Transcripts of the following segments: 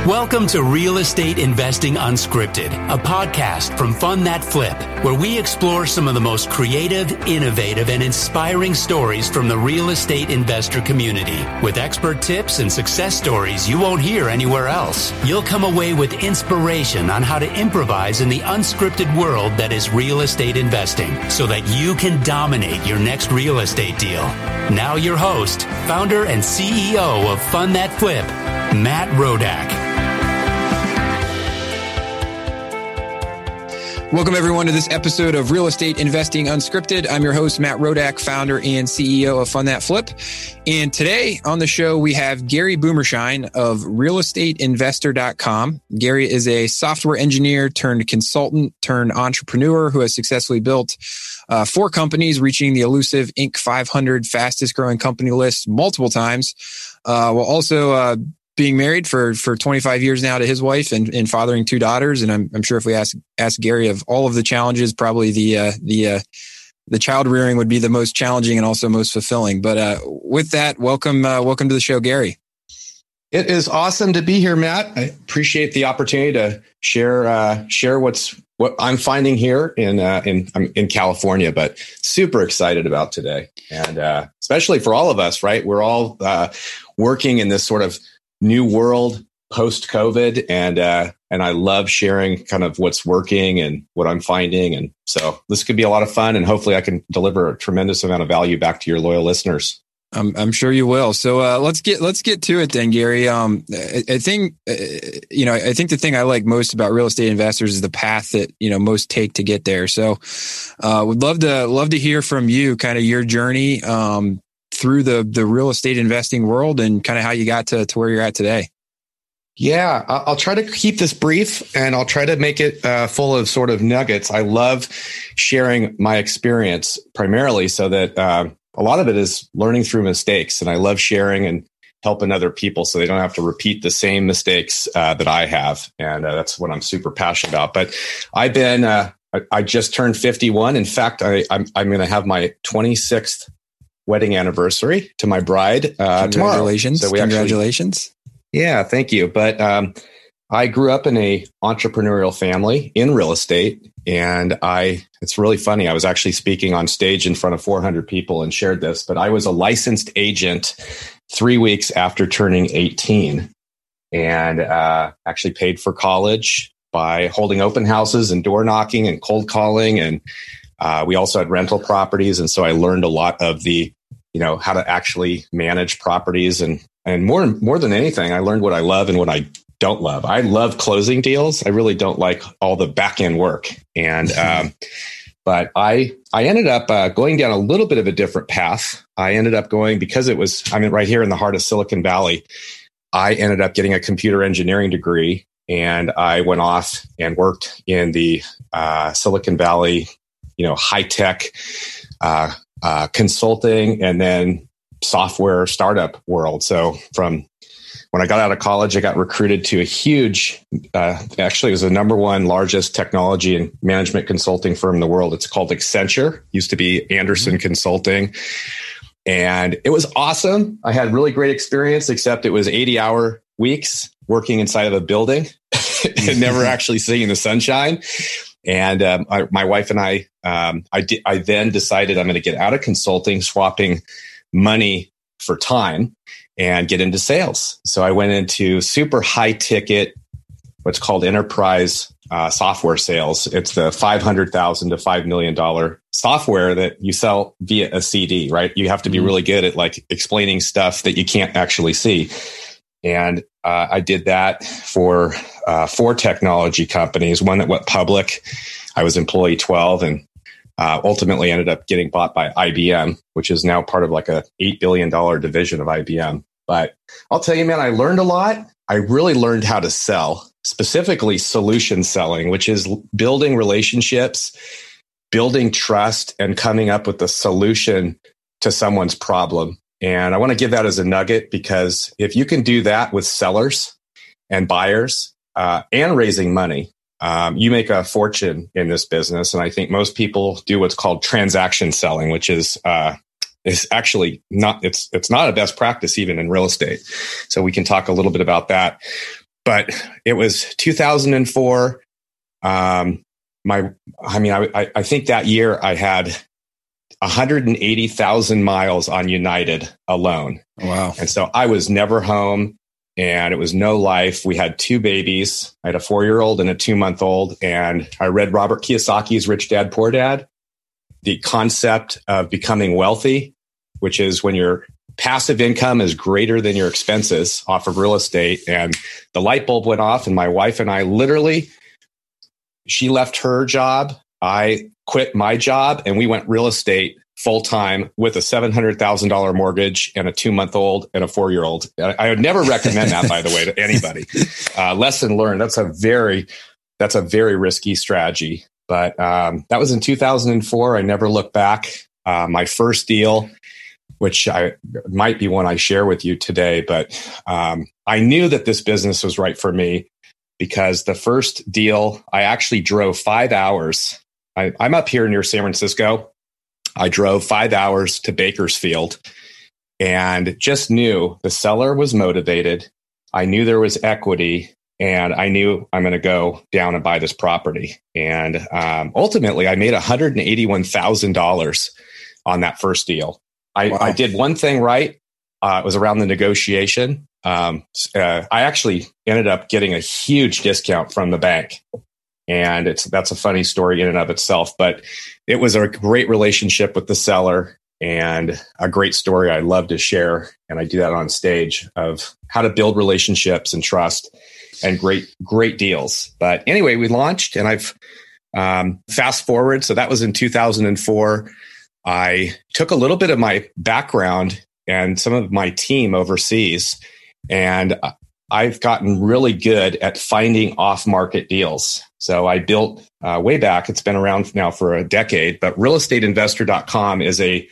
Welcome to Real Estate Investing Unscripted, a podcast from Fund That Flip, where we explore some of the most creative, innovative, and inspiring stories from the real estate investor community. With expert tips and success stories you won't hear anywhere else, you'll come away with inspiration on how to improvise in the unscripted world that is real estate investing, so that you can dominate your next real estate deal. Now your host, founder and CEO of Fund That Flip, Matt Rodak. Welcome, everyone, to this episode of Real Estate Investing Unscripted. I'm your host, Matt Rodak, founder and CEO of Fund That Flip. And today on the show, we have Gary Boomershine of realestateinvestor.com. Gary is a software engineer turned consultant turned entrepreneur who has successfully built 4 companies, reaching the elusive Inc. 500 fastest growing company list multiple times, while also being married for 25 years now to his wife and fathering 2 daughters. And I'm sure if we ask Gary of all of the challenges, probably the child rearing would be the most challenging and also most fulfilling. But with that, welcome to the show, Gary. It is awesome to be here, Matt. I appreciate the opportunity to share what I'm finding here in California, but super excited about today, and especially for all of us, right? We're all working in this sort of new world post-COVID, and I love sharing kind of what's working and what I'm finding, and so this could be a lot of fun, and hopefully I can deliver a tremendous amount of value back to your loyal listeners. I'm sure you will. So let's get to it then, Gary. I think the thing I like most about real estate investors is the path that most take to get there. So would love to hear from you, kind of your journey through the real estate investing world and kind of how you got to where you're at today. Yeah, I'll try to keep this brief, and I'll try to make it full of sort of nuggets. I love sharing my experience primarily so that a lot of it is learning through mistakes, and I love sharing and helping other people so they don't have to repeat the same mistakes that I have. And that's what I'm super passionate about. But I've been, I just turned 51. In fact, I'm going to have my 26th wedding anniversary to my bride Congratulations. Tomorrow. So Congratulations. Yeah, thank you. But I grew up in a entrepreneurial family in real estate, and it's really funny. I was actually speaking on stage in front of 400 people and shared this, but I was a licensed agent 3 weeks after turning 18, and actually paid for college by holding open houses and door knocking and cold calling. And we also had rental properties. And so I learned a lot of the, how to actually manage properties. And more than anything, I learned what I love and what I don't love. I love closing deals. I really don't like all the back end work. And, but I ended up going down a little bit of a different path. I ended up going, because I'm right here in the heart of Silicon Valley. I ended up getting a computer engineering degree, and I went off and worked in the Silicon Valley, high tech consulting and then software startup world. So from when I got out of college, I got recruited to a huge, actually it was the number 1 largest technology and management consulting firm in the world. It's called Accenture, used to be Andersen Consulting. And it was awesome. I had really great experience, except it was 80-hour weeks working inside of a building and never actually seeing the sunshine. And my wife and I then decided I'm going to get out of consulting, swapping money for time, and get into sales. So I went into super high ticket, what's called enterprise software sales. It's the $500,000 to $5 million software that you sell via a CD, right? You have to be really good at like explaining stuff that you can't actually see. And I did that for 4 technology companies, one that went public. I was employee 12, and ultimately ended up getting bought by IBM, which is now part of like a $8 billion division of IBM. But I'll tell you, man, I learned a lot. I really learned how to sell, specifically solution selling, which is building relationships, building trust, and coming up with a solution to someone's problem. And I want to give that as a nugget, because if you can do that with sellers and buyers and raising money, you make a fortune in this business. And I think most people do what's called transaction selling, which is actually not, it's not a best practice even in real estate. So we can talk a little bit about that. but it was 2004. I think that year I had 180,000 miles on United alone. Wow. And so I was never home, and it was no life. We had 2 babies. I had a 4-year-old and a 2-month-old. And I read Robert Kiyosaki's Rich Dad, Poor Dad, the concept of becoming wealthy, which is when your passive income is greater than your expenses off of real estate. And the light bulb went off, and my wife and I literally, she left her job. I quit my job, and we went real estate full time with a $700,000 mortgage and a 2-month-old and a 4-year-old. I would never recommend that, by the way, to anybody. Lesson learned. That's a very risky strategy. But that was in 2004. I never looked back. My first deal, which might be one I share with you today, but I knew that this business was right for me because the first deal, I actually drove 5 hours. I'm up here near San Francisco. I drove 5 hours to Bakersfield and just knew the seller was motivated. I knew there was equity, and I knew I'm going to go down and buy this property. And ultimately, I made $181,000 on that first deal. Wow. I did one thing right. It was around the negotiation. I actually ended up getting a huge discount from the bank. And that's a funny story in and of itself, but it was a great relationship with the seller and a great story I love to share. And I do that on stage of how to build relationships and trust and great deals. But anyway, we launched, and I've fast forward. So that was in 2004. I took a little bit of my background and some of my team overseas, and I've gotten really good at finding off-market deals. So I built way back, it's been around now for a decade, but realestateinvestor.com is a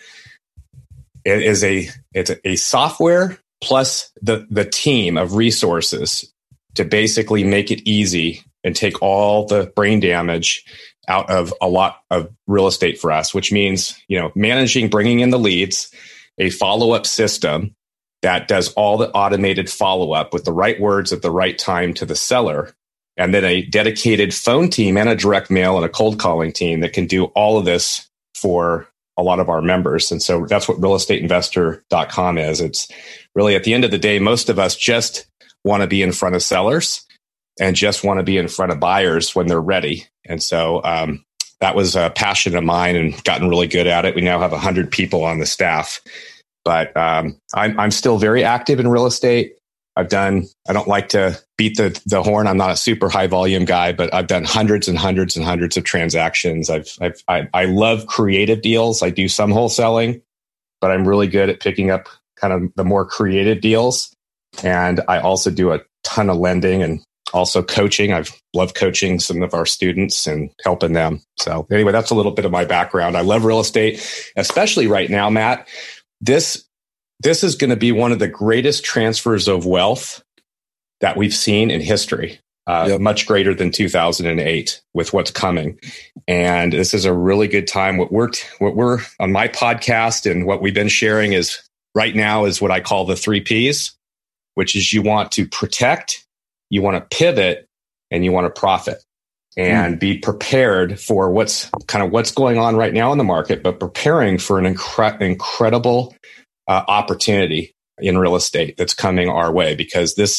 software plus the team of resources to basically make it easy and take all the brain damage out of a lot of real estate for us, which means, managing, bringing in the leads, a follow-up system that does all the automated follow-up with the right words at the right time to the seller, and then a dedicated phone team and a direct mail and a cold calling team that can do all of this for a lot of our members. And so that's what realestateinvestor.com is. It's really, at the end of the day, most of us just want to be in front of sellers and just want to be in front of buyers when they're ready. And so that was a passion of mine and gotten really good at it. We now have 100 people on the staff. But I'm still very active in real estate. I don't like to beat the horn. I'm not a super high volume guy, but I've done hundreds and hundreds and hundreds of transactions. I love creative deals. I do some wholesaling, but I'm really good at picking up kind of the more creative deals. And I also do a ton of lending and also coaching. I've loved coaching some of our students and helping them. So anyway, that's a little bit of my background. I love real estate, especially right now, Matt. This is going to be one of the greatest transfers of wealth that we've seen in history, much greater than 2008 with what's coming. And this is a really good time. What we're on my podcast and what we've been sharing is right now is what I call the 3 Ps, which is you want to protect, you want to pivot, and you want to profit. And be prepared for what's going on right now in the market, but preparing for an incredible opportunity in real estate that's coming our way. Because this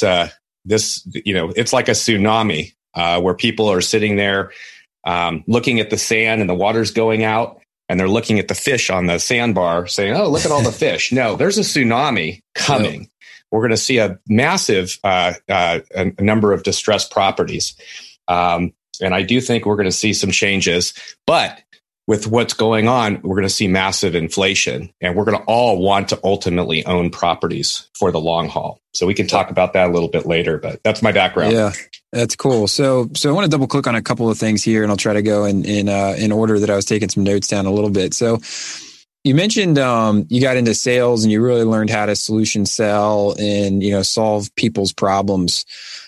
it's like a tsunami where people are sitting there looking at the sand and the water's going out, and they're looking at the fish on the sandbar, saying, "Oh, look at all the fish." No, there's a tsunami coming. Yep. We're going to see a massive a number of distressed properties. And I do think we're going to see some changes, but with what's going on, we're going to see massive inflation, and we're going to all want to ultimately own properties for the long haul. So we can talk about that a little bit later, but that's my background. Yeah, that's cool. So I want to double click on a couple of things here, and I'll try to go in order that I was taking some notes down a little bit. So you mentioned you got into sales and you really learned how to solution sell and solve people's problems.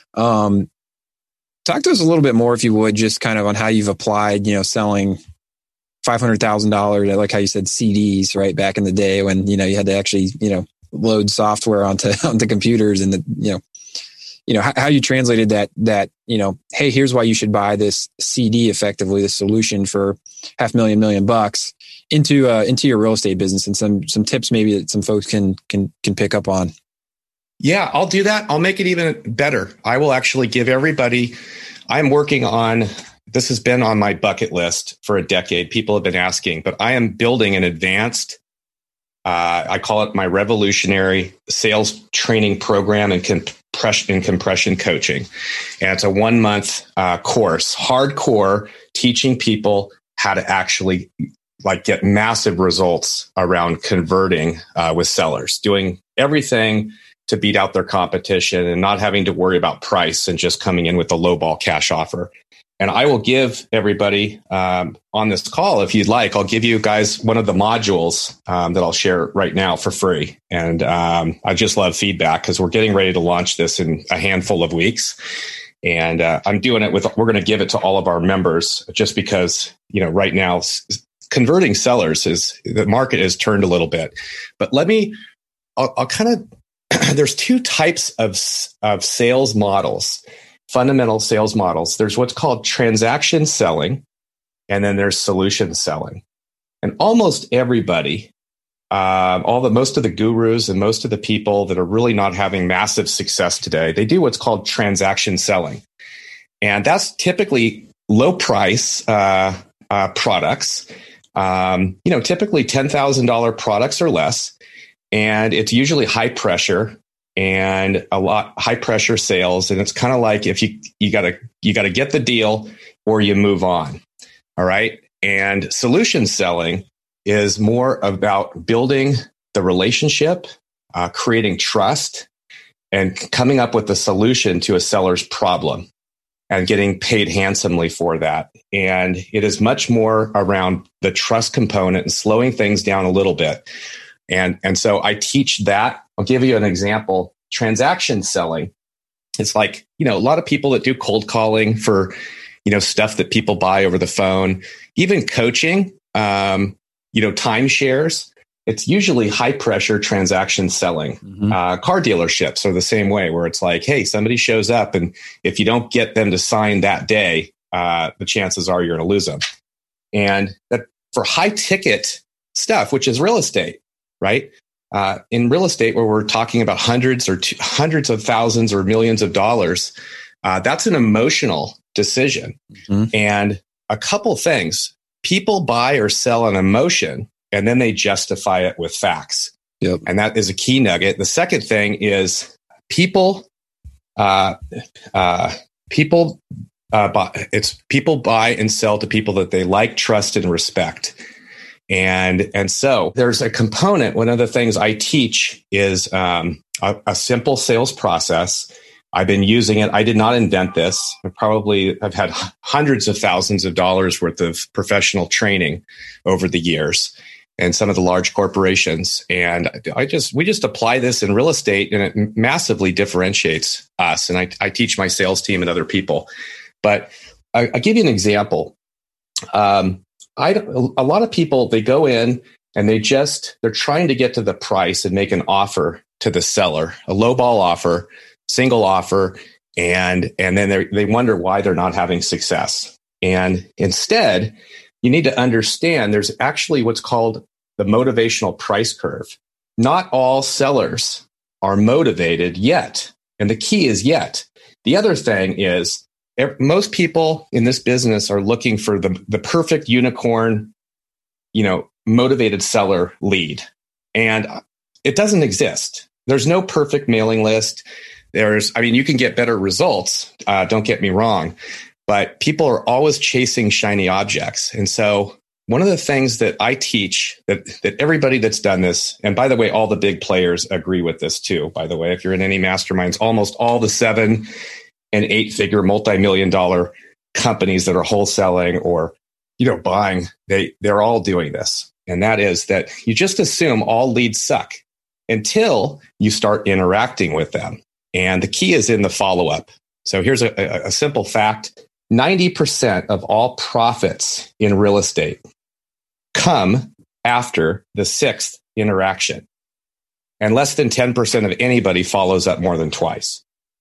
Talk to us a little bit more, if you would, just kind of on how you've applied, selling $500,000, like how you said CDs, right, back in the day when you had to actually load software onto computers, and how you translated that, hey, here's why you should buy this CD, effectively the solution for $500,000, $1 million into your real estate business, and some tips maybe that some folks can pick up on. Yeah, I'll do that. I'll make it even better. I will actually give everybody, I'm working on, this has been on my bucket list for a decade. People have been asking, but I am building an advanced, I call it my revolutionary sales training program and compression coaching. And it's a 1-month course, hardcore, teaching people how to actually get massive results around converting with sellers, doing everything to beat out their competition and not having to worry about price and just coming in with a lowball cash offer. And I will give everybody on this call, if you'd like, I'll give you guys one of the modules that I'll share right now for free. And I just love feedback because we're getting ready to launch this in a handful of weeks. And I'm doing it we're going to give it to all of our members just because, right now, converting sellers the market has turned a little bit. But I'll kind of, there's two types of sales models. Fundamental sales models. There's what's called transaction selling, and then there's solution selling. And almost everybody, most of the gurus and most of the people that are really not having massive success today, they do what's called transaction selling. And that's typically low price products, typically $10,000 products or less. And it's usually high pressure and a lot high pressure sales. And it's kind of like if you gotta get the deal or you move on. All right. And solution selling is more about building the relationship, creating trust, and coming up with a solution to a seller's problem and getting paid handsomely for that. And it is much more around the trust component and slowing things down a little bit. And so I teach that. I'll give you an example. Transaction selling. It's like, a lot of people that do cold calling for, stuff that people buy over the phone, even coaching, timeshares. It's usually high pressure transaction selling. Mm-hmm. Car dealerships are the same way, where it's like, hey, somebody shows up, and if you don't get them to sign that day, the chances are you're going to lose them. And that for high ticket stuff, which is real estate, right? In real estate, where we're talking about hundreds of thousands or millions of dollars, that's an emotional decision. Mm-hmm. And a couple things: people buy or sell an emotion, and then they justify it with facts. Yep. And that is a key nugget. The second thing is people buy and sell to people that they like, trust, and respect. And so there's a component. One of the things I teach is a simple sales process. I've been using it. I did not invent this. I've had hundreds of thousands of dollars worth of professional training over the years and some of the large corporations. And we just apply this in real estate, and it massively differentiates us. And I teach my sales team and other people. But I'll give you an example. A lot of people, they go in and they're trying to get to the price and make an offer to the seller, a lowball offer, single offer, and then they wonder why they're not having success. And instead, you need to understand there's actually what's called the motivational price curve. Not all sellers are motivated yet. And the key is yet. The other thing is, most people in this business are looking for the perfect unicorn, motivated seller lead. And it doesn't exist. There's no perfect mailing list. You can get better results. Don't get me wrong, but people are always chasing shiny objects. And so one of the things that I teach that everybody that's done this, and by the way, all the big players agree with this too, by the way, if you're in any masterminds, almost all the 7- and 8-figure multi-million-dollar companies that are wholesaling or, buying, they're all doing this. And that is that you just assume all leads suck until you start interacting with them. And the key is in the follow-up. So here's a simple fact. 90% of all profits in real estate come after the 6th interaction. And less than 10% of anybody follows up more than twice.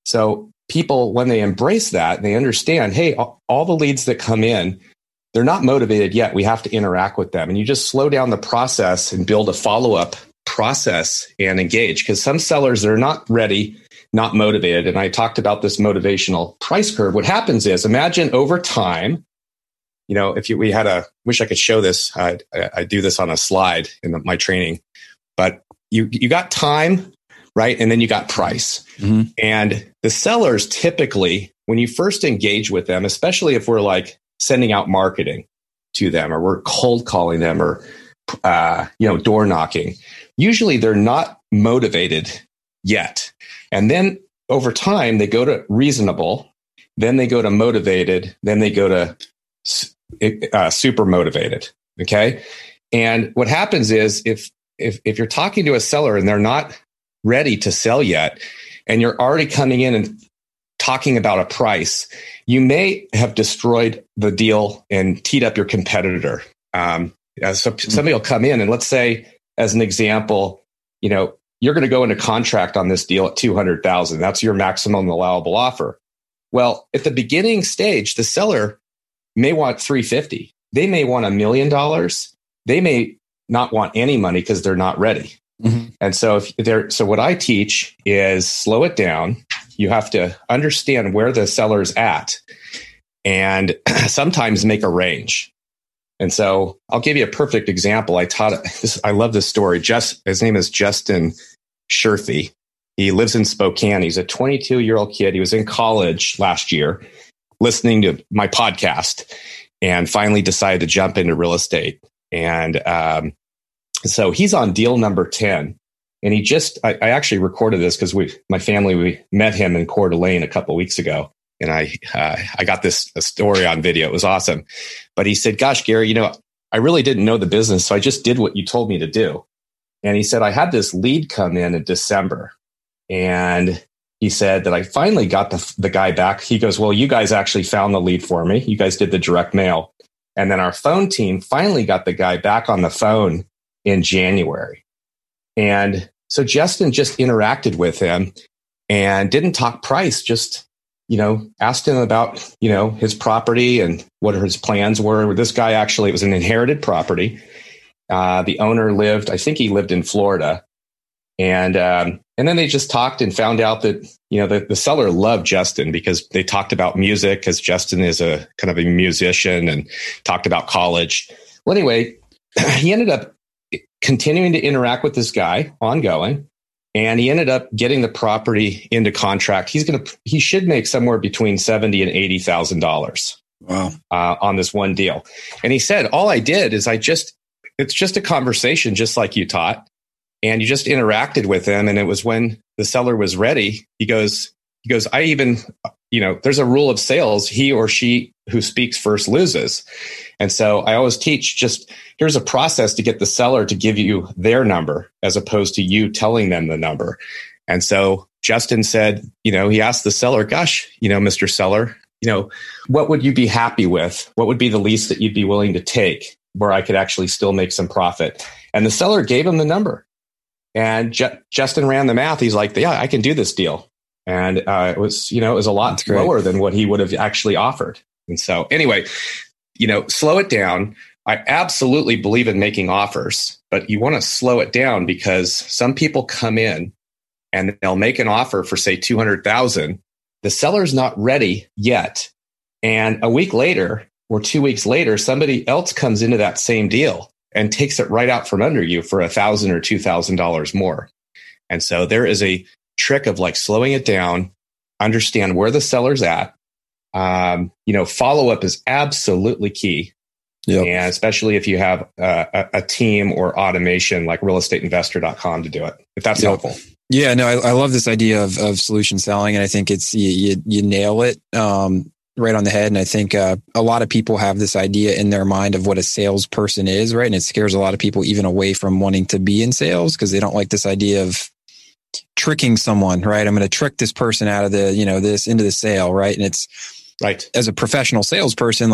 So people, when they embrace that, they understand, hey, all the leads that come in, they're not motivated yet. We have to interact with them. And you just slow down the process and build a follow-up process and engage. Because some sellers are not ready, not motivated. And I talked about this motivational price curve. What happens is, imagine over time, if we had wish I could show this. I do this on a slide in my training, but you got time, right? And then you got price. Mm-hmm. And the sellers typically, when you first engage with them, especially if we're like sending out marketing to them, or we're cold calling them, or door knocking, usually they're not motivated yet. And then over time, they go to reasonable, then they go to motivated, then they go to super motivated. Okay. And what happens is if you're talking to a seller and they're not ready to sell yet, and you're already coming in and talking about a price, you may have destroyed the deal and teed up your competitor. So somebody will come in and, let's say, as an example, you're going to go into contract on this deal at $200,000. That's your maximum allowable offer. Well, at the beginning stage, the seller may want $350,000. They may want $1 million. They may not want any money because they're not ready. Mm-hmm. And so so what I teach is slow it down. You have to understand where the seller's at, and sometimes make a range. And so I'll give you a perfect example. I love this story. His name is Justin Shirthy. He lives in Spokane. He's a 22-year-old kid. He was in college last year listening to my podcast and finally decided to jump into real estate. And so he's on deal number 10. And I actually recorded this because we met him in Coeur d'Alene a couple of weeks ago. And I got this story on video. It was awesome. But he said, gosh, Gary, I really didn't know the business. So I just did what you told me to do. And he said, I had this lead come in December. And he said that I finally got the guy back. He goes, well, you guys actually found the lead for me. You guys did the direct mail. And then our phone team finally got the guy back on the phone in January. And so Justin just interacted with him and didn't talk price, just, asked him about, his property and what his plans were. This guy, actually, it was an inherited property. The owner lived in Florida. And then they just talked and found out that, the seller loved Justin because they talked about music, because Justin is a kind of a musician, and talked about college. Well, anyway, he ended up continuing to interact with this guy ongoing, and he ended up getting the property into contract. He should make somewhere between $70,000 and $80,000. Wow. On this one deal. And he said, all I did is it's just a conversation, just like you taught. And you just interacted with him. And it was when the seller was ready. He goes, I even, there's a rule of sales. He or she who speaks first loses. And so I always teach, here's a process to get the seller to give you their number, as opposed to you telling them the number. And so Justin said, he asked the seller, gosh, Mr. Seller, what would you be happy with? What would be the least that you'd be willing to take where I could actually still make some profit? And the seller gave him the number. And Justin ran the math. He's like, yeah, I can do this deal. And it was a lot lower than what he would have actually offered. And so anyway, slow it down. I absolutely believe in making offers, but you want to slow it down, because some people come in and they'll make an offer for, say, $200,000. The seller's not ready yet. And a week later or 2 weeks later, somebody else comes into that same deal and takes it right out from under you for $1,000 or $2,000 more. And so there is a trick of slowing it down, understand where the seller's at. Follow up is absolutely key. Yep. And especially if you have a team or automation like realestateinvestor.com to do it, if that's helpful. Yeah, no, I love this idea of solution selling. And I think it's, you nail it right on the head. And I think a lot of people have this idea in their mind of what a salesperson is, right? And it scares a lot of people even away from wanting to be in sales, because they don't like this idea of tricking someone, right? I'm going to trick this person out of this into the sale, right? And it's right. As a professional salesperson,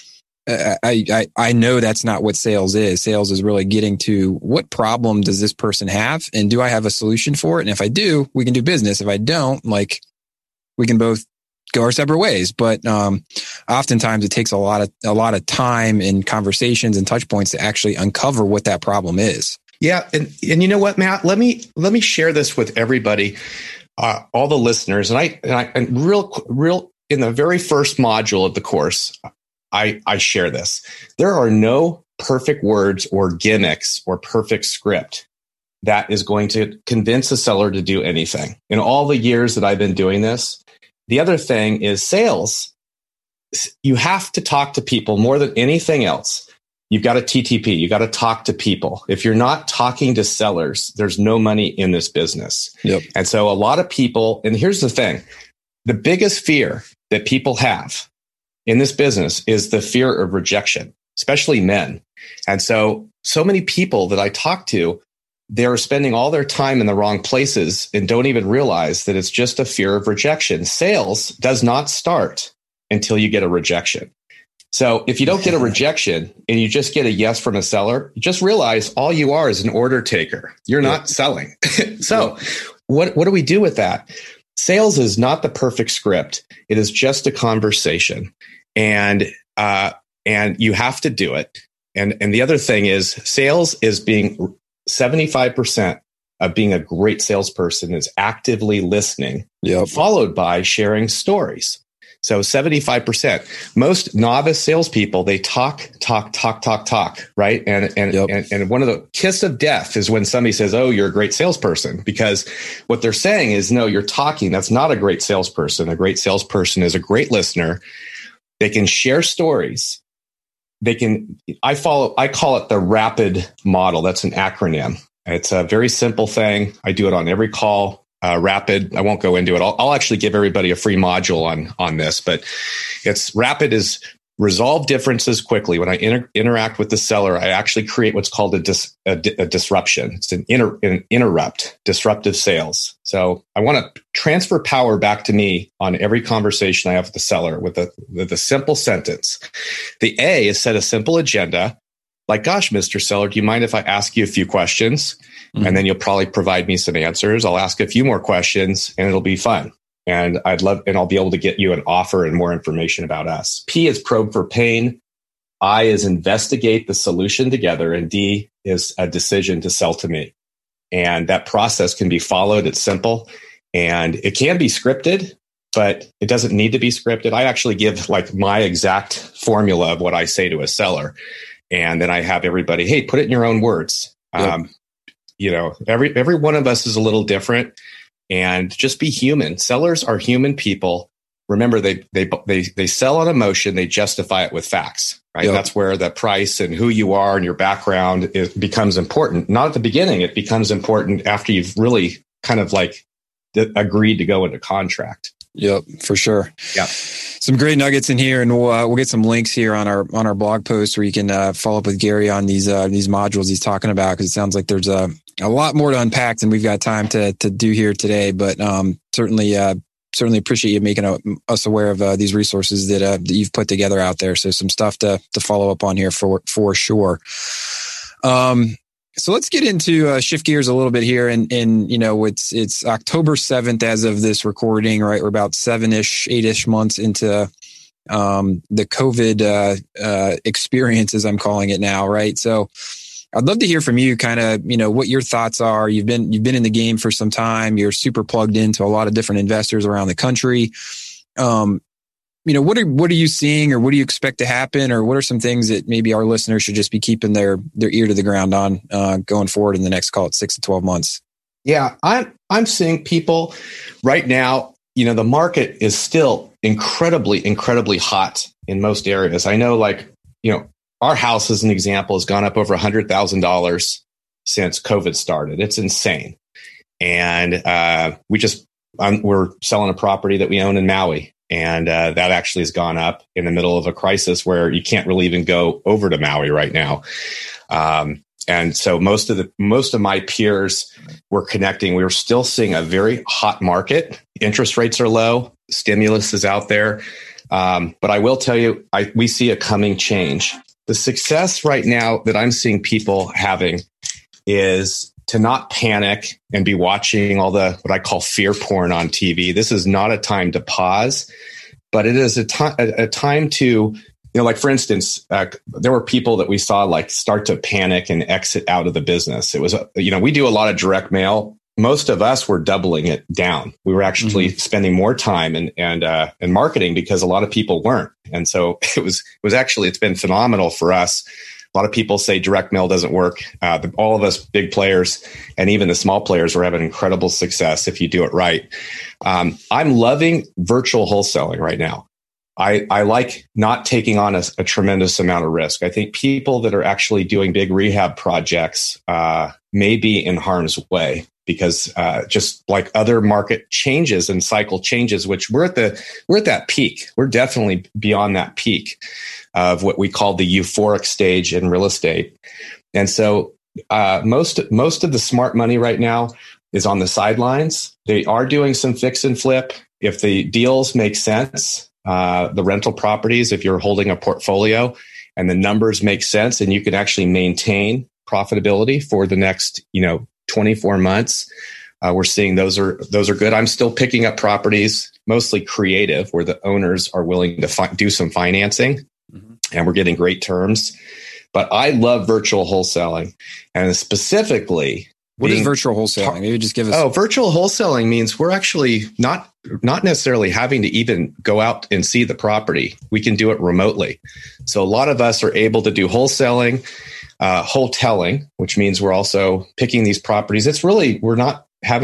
I know that's not what sales is. Sales is really getting to what problem does this person have, and do I have a solution for it? And if I do, we can do business. If I don't, both go our separate ways. But oftentimes it takes a lot of time and conversations and touch points to actually uncover what that problem is. Yeah. And you know what, Matt, let me share this with everybody, all the listeners. And real in the very first module of the course, I share this. There are no perfect words or gimmicks or perfect script that is going to convince a seller to do anything. In all the years that I've been doing this, the other thing is sales. You have to talk to people more than anything else. You've got a TTP. You got to talk to people. If you're not talking to sellers, there's no money in this business. Yep. And so a lot of people, and here's the thing, the biggest fear that people have in this business is the fear of rejection, especially men. And so many people that I talk to, they're spending all their time in the wrong places and don't even realize that it's just a fear of rejection. Sales does not start until you get a rejection. So if you don't get a rejection and you just get a yes from a seller, you just realize all you are is an order taker. You're not selling. So what do we do with that? Sales is not the perfect script. It is just a conversation, and you have to do it. And the other thing is sales is being 75% of being a great salesperson is actively listening, followed by sharing stories. So 75%. Most novice salespeople, they talk, right? And one of the kiss of death is when somebody says, "Oh, you're a great salesperson," because what they're saying is, "No, you're talking. That's not a great salesperson. A great salesperson is a great listener. They can share stories. They can." I call it the RAPID model. That's an acronym. It's a very simple thing. I do it on every call. RAPID. I won't go into it. I'll actually give everybody a free module on this, but it's RAPID is resolve differences quickly. When I interact with the seller, I actually create what's called a disruption. It's an interrupt, disruptive sales. So I want to transfer power back to me on every conversation I have with the seller with a simple sentence. The A is set a simple agenda. Like, "Gosh, Mr. Seller, do you mind if I ask you a few questions?" Mm-hmm. And then you'll probably provide me some answers. I'll ask a few more questions and it'll be fun. And I'll be able to get you an offer and more information about us. P is probe for pain. I is investigate the solution together. And D is a decision to sell to me. And that process can be followed. It's simple and it can be scripted, but it doesn't need to be scripted. I actually give like my exact formula of what I say to a seller. And then I have everybody, hey, put it in your own words. Yep. Every one of us is a little different, and just be human. Sellers are human people. Remember, they sell on emotion. They justify it with facts, right? Yep. That's where the price and who you are and your background becomes important. Not at the beginning. It becomes important after you've really kind of like agreed to go into contract. Yep, for sure. Yeah, some great nuggets in here, and we'll get some links here on our blog post where you can follow up with Gary on these modules he's talking about, because it sounds like there's a lot more to unpack than we've got time to do here today. But certainly appreciate you making us aware of these resources that you've put together out there. So some stuff to follow up on here for sure. So let's get into shift gears a little bit here, and it's October 7th as of this recording, right? We're about 8-ish months into the COVID experience, as I'm calling it now, right? So I'd love to hear from you, kind of, what your thoughts are. You've been in the game for some time. You're super plugged into a lot of different investors around the country. What are you seeing, or what do you expect to happen, or what are some things that maybe our listeners should just be keeping their ear to the ground on going forward in the next, call it 6 to 12 months? Yeah, I'm seeing people right now. The market is still incredibly, incredibly hot in most areas. I know, our house, as an example, has gone up over $100,000 since COVID started. It's insane. And we're selling a property that we own in Maui. And that actually has gone up in the middle of a crisis where you can't really even go over to Maui right now. And so most of my peers were connecting. We were still seeing a very hot market. Interest rates are low. Stimulus is out there. But I will tell you, we see a coming change. The success right now that I'm seeing people having is to not panic and be watching all the what I call fear porn on TV. This is not a time to pause, but it is a time to, like for instance, there were people that we saw like start to panic and exit out of the business. It was, we do a lot of direct mail. Most of us were doubling it down. We were actually spending more time and marketing because a lot of people weren't. And so it's been phenomenal for us. A lot of people say direct mail doesn't work. All of us big players and even the small players are having incredible success if you do it right. I'm loving virtual wholesaling right now. I like not taking on a tremendous amount of risk. I think people that are actually doing big rehab projects may be in harm's way because just like other market changes and cycle changes, which we're at that peak. We're definitely beyond that peak of what we call the euphoric stage in real estate. And so most of the smart money right now is on the sidelines. They are doing some fix and flip. If the deals make sense, the rental properties, if you're holding a portfolio and the numbers make sense and you can actually maintain profitability for the next, 24 months, we're seeing those are good. I'm still picking up properties, mostly creative, where the owners are willing to do some financing and we're getting great terms. But I love virtual wholesaling, and specifically, what is virtual wholesaling? Maybe just give us. Virtual wholesaling means we're actually not necessarily having to even go out and see the property. We can do it remotely. So a lot of us are able to do wholesaling, wholeteling, which means we're also picking these properties. It's really, we're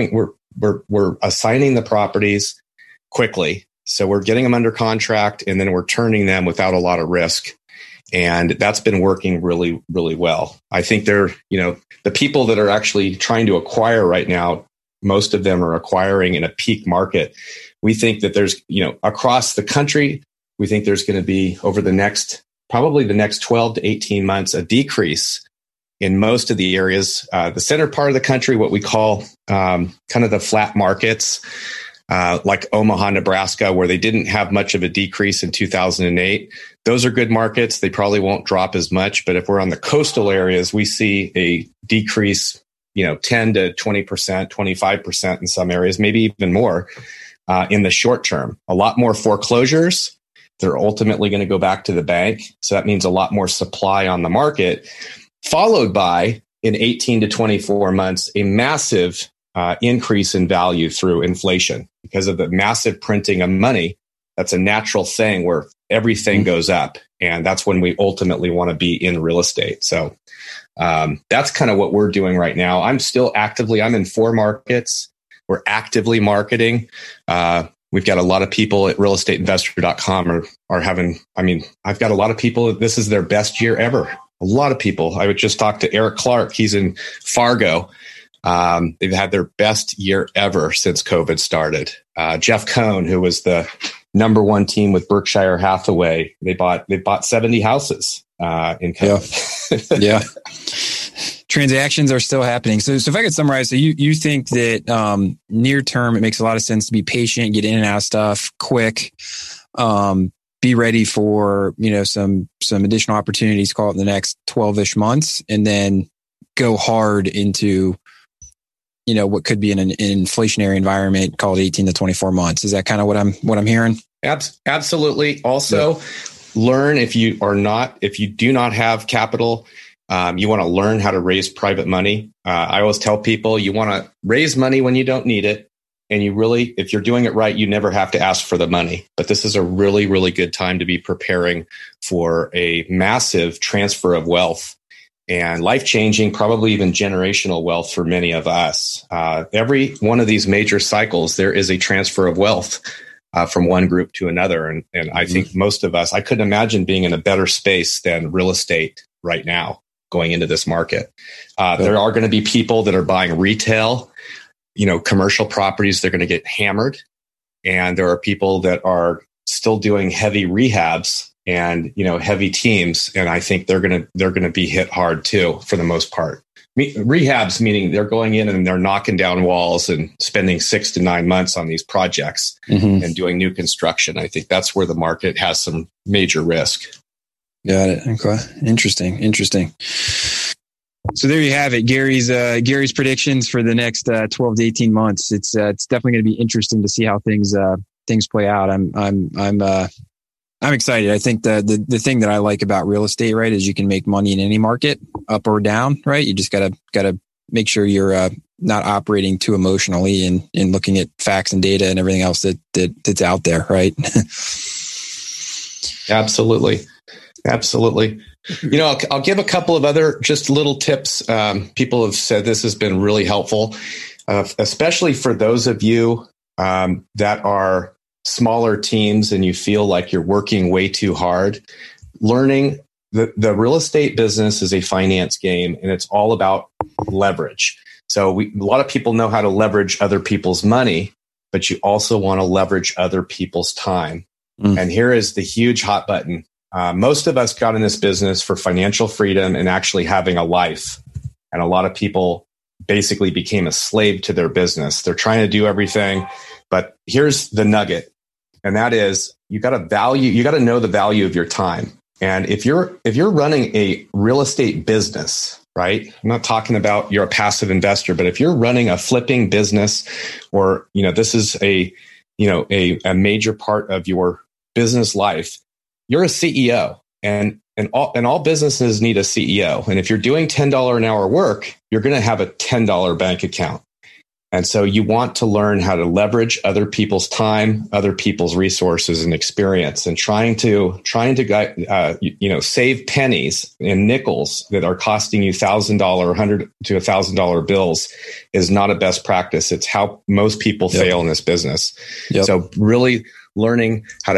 assigning the properties quickly. So we're getting them under contract and then we're turning them without a lot of risk. And that's been working really, really well. I think the people that are actually trying to acquire right now, most of them are acquiring in a peak market. We think that there's, across the country, we think there's going to be over probably the next 12 to 18 months, a decrease in most of the areas. The center part of the country, what we call kind of the flat markets, like Omaha, Nebraska, where they didn't have much of a decrease in 2008. Those are good markets. They probably won't drop as much. But if we're on the coastal areas, we see a decrease, 10 to 20%, 25% in some areas, maybe even more in the short term. A lot more foreclosures. They're ultimately going to go back to the bank. So that means a lot more supply on the market, followed by, in 18 to 24 months, a massive increase in value through inflation because of the massive printing of money. That's a natural thing where everything goes up. And that's when we ultimately want to be in real estate. So that's kind of what we're doing right now. I'm in 4 markets. We're actively marketing. We've got a lot of people at realestateinvestor.com are having, I've got a lot of people, this is their best year ever. A lot of people. I would just talk to Eric Clark. He's in Fargo. They've had their best year ever since COVID started. Jeff Cohn, who was the number 1 team with Berkshire Hathaway, they bought 70 houses in COVID. Yeah. Transactions are still happening. So if I could summarize, so you think that near term it makes a lot of sense to be patient, get in and out of stuff quick, be ready for some additional opportunities, call it in the next 12-ish months, and then go hard into what could be an inflationary environment called 18 to 24 months. Is that kind of what I'm hearing? Absolutely. Also, learn if you do not have capital, you want to learn how to raise private money. I always tell people you want to raise money when you don't need it. And if you're doing it right, you never have to ask for the money. But this is a really, really good time to be preparing for a massive transfer of wealth and life-changing, probably even generational wealth for many of us. Every one of these major cycles, there is a transfer of wealth from one group to another. And I think most of us, I couldn't imagine being in a better space than real estate right now going into this market. There are going to be people that are buying retail, commercial properties. They're going to get hammered. And there are people that are still doing heavy rehabs and heavy teams, and I think they're gonna be hit hard too for the most part. Rehabs meaning they're going in and they're knocking down walls and spending 6 to 9 months on these projects and doing new construction. I think that's where the market has some major risk. Got it. Okay. Interesting. So there you have it, Gary's predictions for the next 12 to 18 months. It's definitely going to be interesting to see how things play out. I'm excited. I think the thing that I like about real estate, right, is you can make money in any market, up or down, right? You just gotta make sure you're not operating too emotionally and looking at facts and data and everything else that's out there, right? Absolutely. I'll give a couple of other just little tips. People have said this has been really helpful, especially for those of you that are smaller teams and you feel like you're working way too hard. Learning the real estate business is a finance game, and it's all about leverage. So a lot of people know how to leverage other people's money, but you also want to leverage other people's time. And here is the huge hot button. Most of us got in this business for financial freedom and actually having a life. And a lot of people basically became a slave to their business. They're trying to do everything, but here's the nugget. And that is, you got to know the value of your time. And if you're running a real estate business, right? I'm not talking about you're a passive investor, but if you're running a flipping business, or, this is a major part of your business life, you're a CEO, and all businesses need a CEO. And if you're doing $10 an hour work, you're going to have a $10 bank account. And so you want to learn how to leverage other people's time, other people's resources and experience, and trying to save pennies and nickels that are costing you $1,000, $100 to $1,000 bills is not a best practice. It's how most people fail in this business. Yep. So really learning how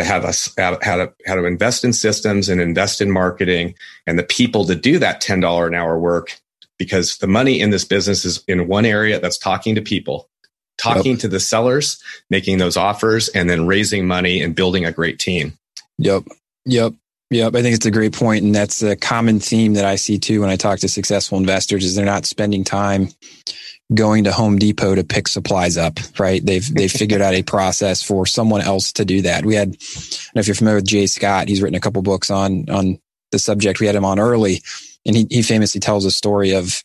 to invest in systems and invest in marketing and the people to do that $10 an hour work. Because the money in this business is in one area, that's talking to people, talking to the sellers, making those offers, and then raising money and building a great team. Yep. I think it's a great point. And that's a common theme that I see too when I talk to successful investors is they're not spending time going to Home Depot to pick supplies up, right? They've figured out a process for someone else to do that. I don't know if you're familiar with Jay Scott, he's written a couple books on the subject. We had him on early. And he famously tells a story of,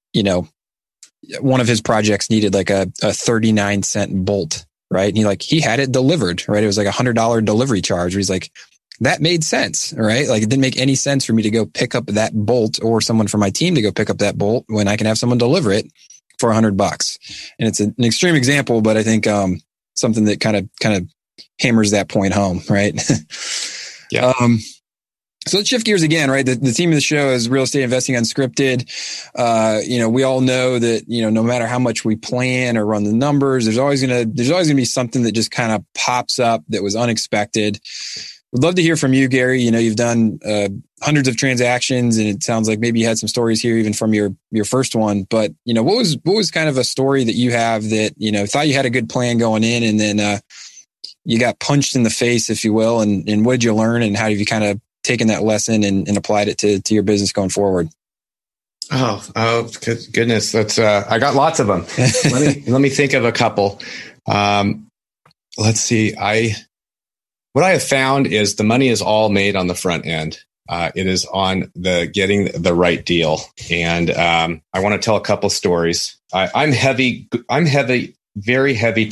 one of his projects needed like a 39-cent bolt, right? And he had it delivered, right? It was like $100 delivery charge. Where he's like, that made sense, right? Like it didn't make any sense for me to go pick up that bolt or someone from my team to go pick up that bolt when I can have someone deliver it for $100. And it's an extreme example, but I think something that kind of hammers that point home, right? Yeah. So let's shift gears again, right? The theme of the show is Real Estate Investing Unscripted. We all know that, no matter how much we plan or run the numbers, there's always going to be something that just kind of pops up that was unexpected. We'd love to hear from you, Gary. You've done hundreds of transactions, and it sounds like maybe you had some stories here even from your first one. But, what was kind of a story that you have that, thought you had a good plan going in, and then you got punched in the face, if you will, and what did you learn, and how have you kind of taken that lesson and applied it to your business going forward? Oh, goodness. That's, I got lots of them. let me think of a couple. Let's see. What I have found is the money is all made on the front end. It is on getting the right deal. And, I want to tell a couple stories. I'm very heavy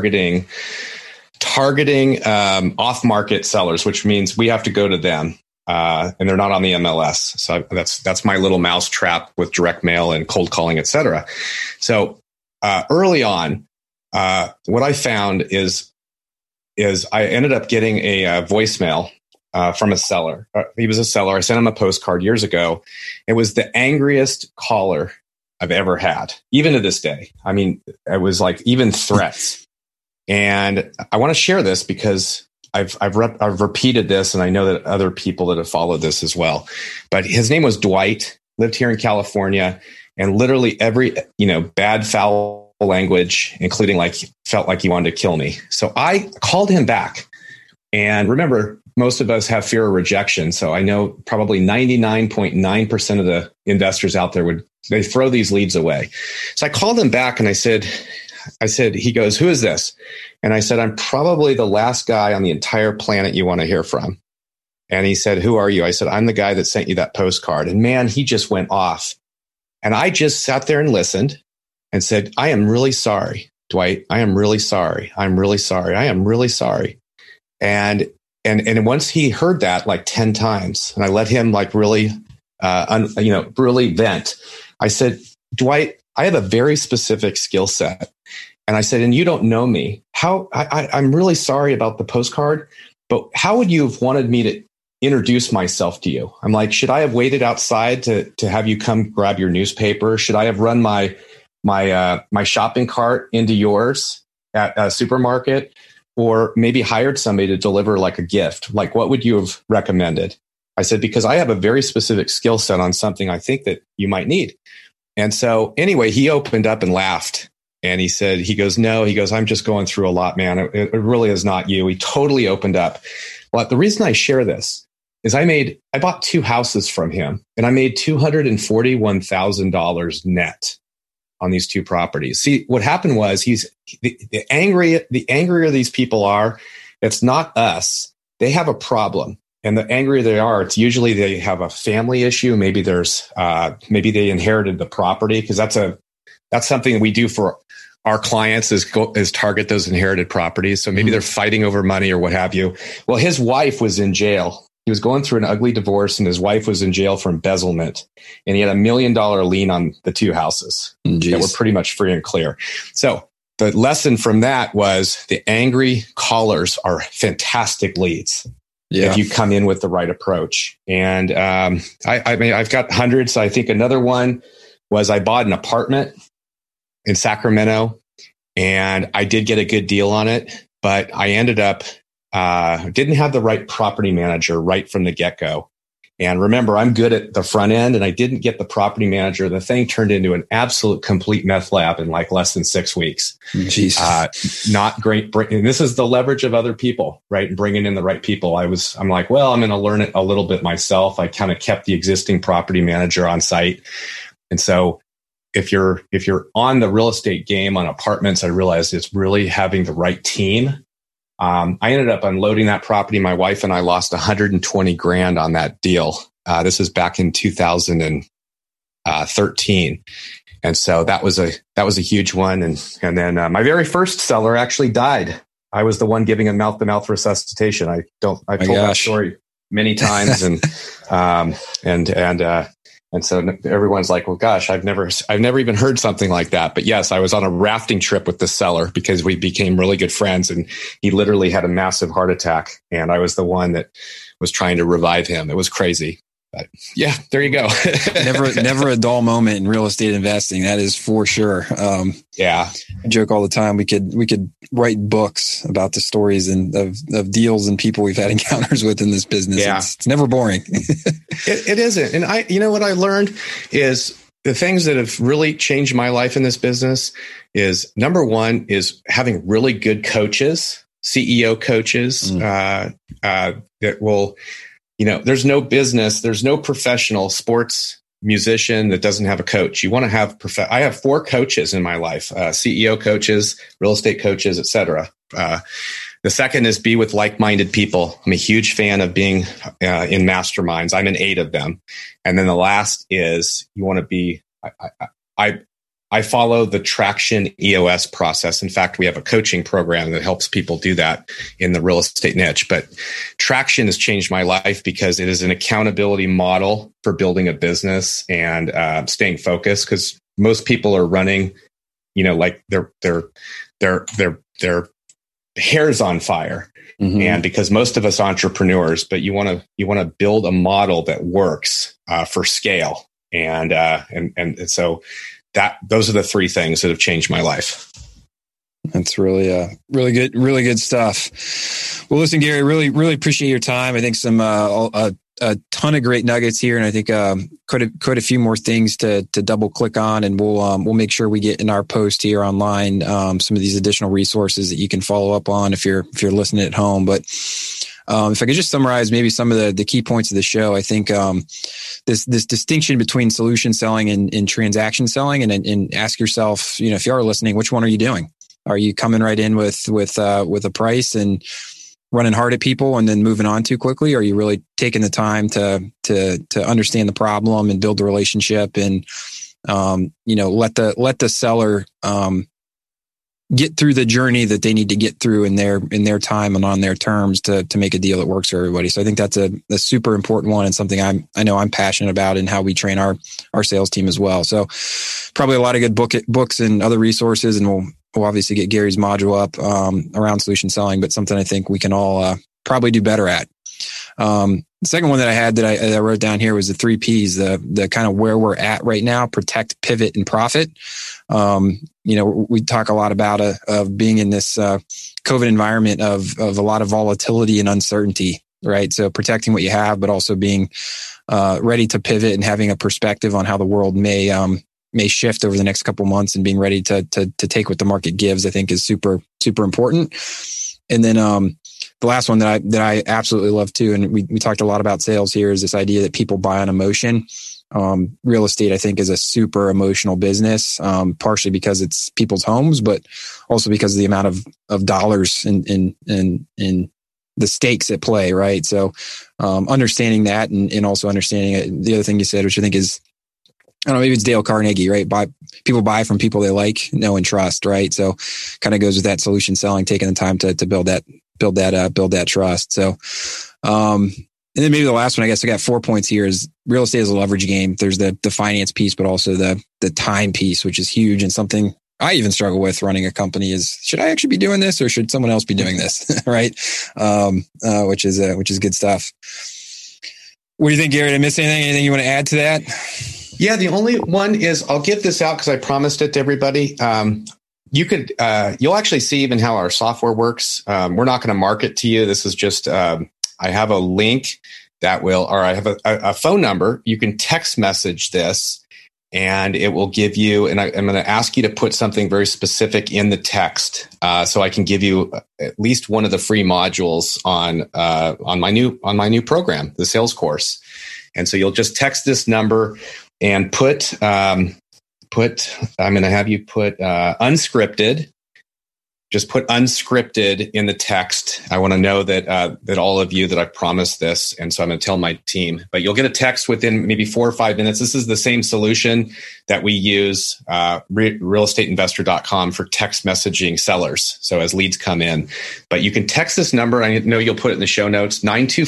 targeting off-market sellers, which means we have to go to them, and they're not on the MLS. So that's my little mousetrap with direct mail and cold calling, et cetera. So early on, what I found is I ended up getting a voicemail from a seller. He was a seller. I sent him a postcard years ago. It was the angriest caller I've ever had, even to this day. I mean, it was like even threats. And I want to share this because I've repeated this, and I know that other people that have followed this as well. But his name was Dwight, lived here in California, and literally every bad foul language, including felt like he wanted to kill me. So I called him back, and remember, most of us have fear of rejection. So I know probably 99.9% of the investors out there they throw these leads away. So I called him back, and I said, he goes, "Who is this?" And I said, "I'm probably the last guy on the entire planet you want to hear from." And he said, "Who are you?" I said, "I'm the guy that sent you that postcard." And man, he just went off. And I just sat there and listened and said, I am really sorry, Dwight. I am really sorry. I'm really sorry. I am really sorry. And once he heard that like 10 times, and I let him like really, really vent, I said, Dwight, I have a very specific skill set. And I said, and you don't know me. I'm really sorry about the postcard, but how would you have wanted me to introduce myself to you? I'm like, should I have waited outside to have you come grab your newspaper? Should I have run my shopping cart into yours at a supermarket, or maybe hired somebody to deliver like a gift? Like, what would you have recommended? I said, because I have a very specific skill set on something I think that you might need. And so anyway, he opened up and laughed. And he goes, I'm just going through a lot, man. It really is not you. He totally opened up. Well, the reason I share this is I bought 2 houses from him, and I made $241,000 net on these 2 properties. See, what happened was the angrier these people are, it's not us. They have a problem. And the angrier they are, it's usually they have a family issue. Maybe maybe they inherited the property, because that's something that we do for our clients is target those inherited properties. So maybe they're fighting over money or what have you. Well, his wife was in jail. He was going through an ugly divorce, and his wife was in jail for embezzlement. And he had $1 million lien on the 2 houses that were pretty much free and clear. So the lesson from that was the angry callers are fantastic leads. Yeah. If you come in with the right approach. And I've got hundreds. I think another one was I bought an apartment in Sacramento, and I did get a good deal on it, but I ended up didn't have the right property manager right from the get-go. And remember, I'm good at the front end, and I didn't get the property manager. The thing turned into an absolute complete meth lab in like less than 6 weeks. Not great. And this is the leverage of other people, right? And bringing in the right people. I'm like, well, I'm going to learn it a little bit myself. I kind of kept the existing property manager on site. And so if you're on the real estate game on apartments, I realized it's really having the right team. I ended up unloading that property. My wife and I lost $120,000 on that deal. This is back in 2013. And so that was a huge one. And then my very first seller actually died. I was the one giving him mouth-to-mouth resuscitation. I've told that story many times. And so everyone's like, well, gosh, I've never even heard something like that. But yes, I was on a rafting trip with the seller because we became really good friends, and he literally had a massive heart attack. And I was the one that was trying to revive him. It was crazy. But yeah, there you go. never a dull moment in real estate investing. That is for sure. Yeah. I joke all the time. We could write books about the stories of deals and people we've had encounters with in this business. Yeah. It's never boring. It isn't. And what I learned is the things that have really changed my life in this business is, number one is having really good coaches, CEO coaches, that will, there's no business, there's no professional sports musician that doesn't have a coach. You want to have I have 4 coaches in my life, CEO coaches, real estate coaches, et cetera. The second is be with like-minded people. I'm a huge fan of being in masterminds. I'm in 8 of them. And then the last is you want to be, I follow the Traction EOS process. In fact, we have a coaching program that helps people do that in the real estate niche. But Traction has changed my life because it is an accountability model for building a business and staying focused. Because most people are running, like their hair's on fire. Mm-hmm. And because most of us entrepreneurs, but you want to build a model that works for scale, and so. Those are the 3 things that have changed my life. That's really good stuff. Well, listen, Gary, really appreciate your time. I think some a ton of great nuggets here, and I think quite a few more things to double click on, and we'll make sure we get in our post here online some of these additional resources that you can follow up on if you're listening at home. But if I could just summarize maybe some of the key points of the show, I think this distinction between solution selling and transaction selling, and ask yourself, if you are listening, which one are you doing? Are you coming right in with a price and running hard at people and then moving on too quickly? Or are you really taking the time to understand the problem and build the relationship and let the seller, get through the journey that they need to get through in their time and on their terms to make a deal that works for everybody. So I think that's a super important one and something I know I'm passionate about in how we train our sales team as well. So probably a lot of good books and other resources, and we'll obviously get Gary's module up around solution selling, but something I think we can all probably do better at. The second one that I had that I wrote down here was the 3 Ps, the kind of where we're at right now: protect, pivot, and profit. We talk a lot about of being in this COVID environment of a lot of volatility and uncertainty, right? So protecting what you have, but also being ready to pivot and having a perspective on how the world may shift over the next couple months, and being ready to take what the market gives, I think is super, super important. And then the last one that I absolutely love too, and we talked a lot about sales here, is this idea that people buy on emotion. Real estate, I think, is a super emotional business, partially because it's people's homes, but also because of the amount of dollars in the stakes at play, right? So understanding that and also understanding the other thing you said, which I think is, I don't know, maybe it's Dale Carnegie, right? People buy from people they like, know, and trust, right? So kind of goes with that solution selling, taking the time to build that trust. So, and then maybe the last one, I guess I got 4 points here, is real estate is a leverage game. There's the finance piece, but also the time piece, which is huge, and something I even struggle with running a company is, should I actually be doing this or should someone else be doing this? Right. Which is good stuff. What do you think, Gary? Did I miss anything? Anything you want to add to that? Yeah, the only one is, I'll give this out because I promised it to everybody. You'll actually see even how our software works. We're not going to market to you. This is just, I have a link that I have a phone number. You can text message this and it will give you, and I'm going to ask you to put something very specific in the text. So I can give you at least one of the free modules on my new program, the sales course. And so you'll just text this number and put, I'm going to have you put unscripted. Just put unscripted in the text. I want to know that all of you, that I promised this. And so I'm going to tell my team, but you'll get a text within maybe 4 or 5 minutes. This is the same solution that we use, realestateinvestor.com, for text messaging sellers. So as leads come in, but you can text this number. I know you'll put it in the show notes,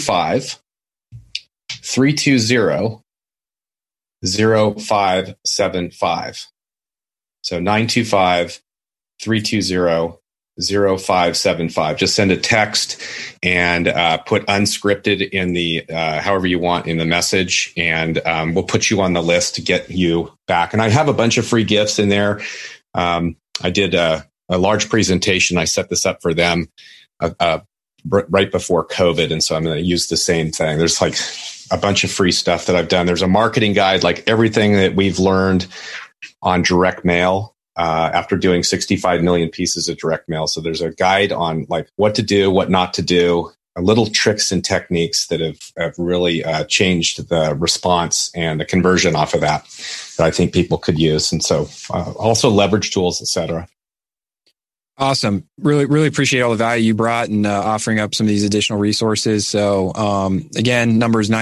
925-320-0575. So 925-320-0575. Just send a text and put unscripted in the however you want in the message, and we'll put you on the list to get you back. And I have a bunch of free gifts in there. I did a large presentation. I set this up for them right before COVID, and so I'm going to use the same thing. There's like a bunch of free stuff that I've done. There's a marketing guide, like everything that we've learned on direct mail. After doing 65 million pieces of direct mail. So there's a guide on like what to do, what not to do, little tricks and techniques that have really changed the response and the conversion off of that I think people could use. And so also leverage tools, et cetera. Awesome. Really, really appreciate all the value you brought and offering up some of these additional resources. So again, number is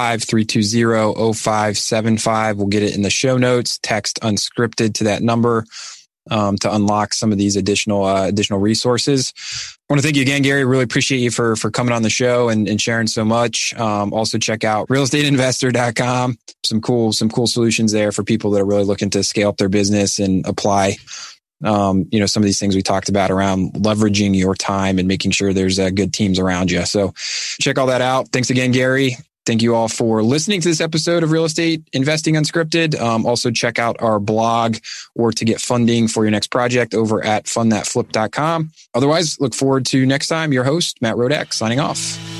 925-320-0575. We'll get it in the show notes. Text unscripted to that number to unlock some of these additional resources. I want to thank you again, Gary. Really appreciate you for coming on the show and sharing so much. Also check out realestateinvestor.com. Some cool solutions there for people that are really looking to scale up their business and apply some of these things we talked about around leveraging your time and making sure there's good teams around you. So check all that out. Thanks again, Gary. Thank you all for listening to this episode of Real Estate Investing Unscripted. Also check out our blog or to get funding for your next project over at fundthatflip.com. Otherwise, look forward to next time. Your host, Matt Rodak, signing off.